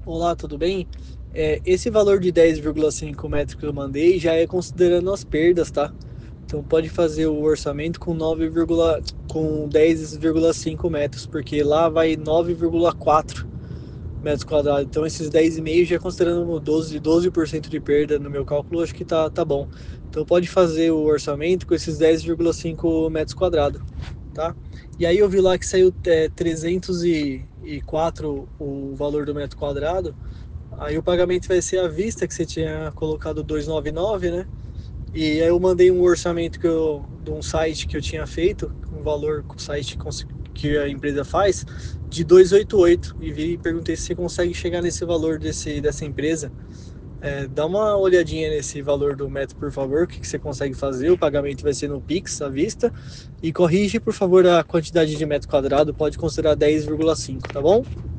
Olá, tudo bem? Esse valor de 10,5 metros que eu mandei já é considerando as perdas, tá? Então pode fazer o orçamento com com 10,5 metros, porque lá vai 9,4 metros quadrados. Então esses 10,5 já considerando 12% de perda no meu cálculo, acho que tá bom. Então pode fazer o orçamento com esses 10,5 metros quadrados, tá? E aí eu vi lá que saiu 304 o valor do metro quadrado. Aí o pagamento vai ser à vista, que você tinha colocado 299, né? E aí eu mandei um orçamento de um site que eu tinha feito, um valor que o site que a empresa faz, de 288. E perguntei se você consegue chegar nesse valor dessa empresa. Dá uma olhadinha nesse valor do metro, por favor, o que você consegue fazer. O pagamento vai ser no Pix, à vista. E corrige, por favor, a quantidade de metro quadrado, pode considerar 10,5, tá bom?